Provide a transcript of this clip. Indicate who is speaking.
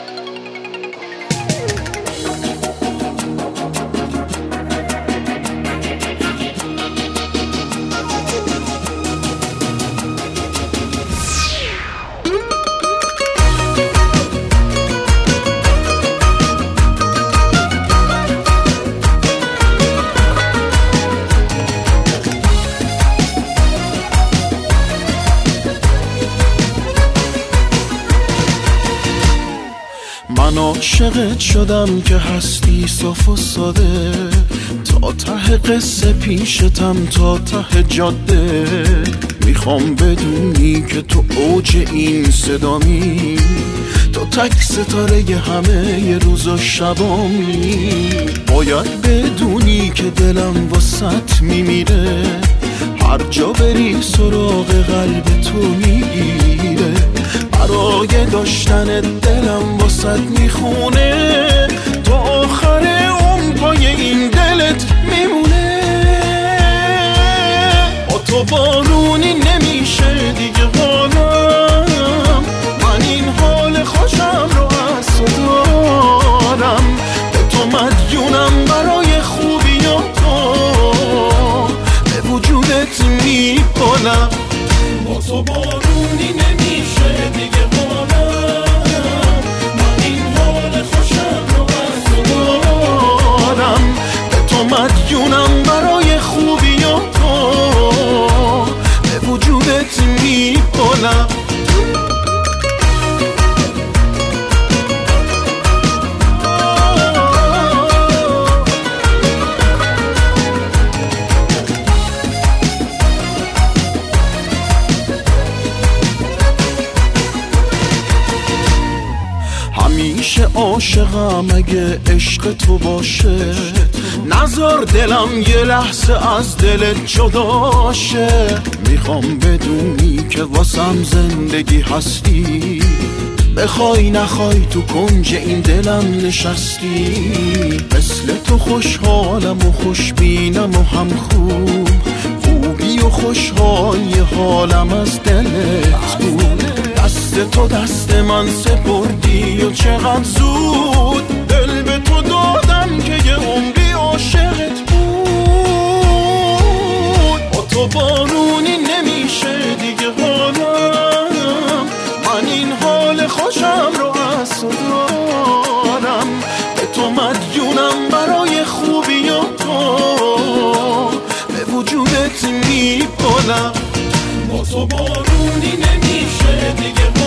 Speaker 1: من عاشقت شدم که هستی صاف و ساده، تا ته قصه پیشتم تا ته جاده. میخوام بدونی که تو اوج این صدامی، تو تک ستاره همه روز و شبامی. باید بدونی که دلم واسط میمیره، هر جا بری سراغ قلب تو میگیره. برای داشتن دلم واسط میخونه، تا آخر اون پای این دلت میمونه. با تو بارونی نمیشه دیگه حالم، من این حال خوشم رو از تو دارم. به تو مدیونم برای خوبیاتو، به وجودت میکنم. با تو بارونی نمیشه دیگه حالم، من این حال خوشم رو از تو دارم. به تو مدیونم برای خوبیاتو، به وجودت میکنم. همیشه عاشقم اگه عشق تو باشه، نذار دلم یه لحظه از دلت جداشه. میخوام بدونی که واسم زندگی هستی، بخوای نخوای تو کنج این دلم نشستی. مثل تو خوشحالم و خوشبینم و هم خوبی و خوشحالی حالم از دلت بود. دست تو دست من سپردی و چقدر زود، دل به تو دادم که یه عمری عاشقت بود. با تو بارونی نمیشه دیگه حالم، من این حال خوشم رو از تو دارم. به تو مدیونم برای خوبیاتو، به وجودت میکنم. با تو بارونی نمیشه دیگه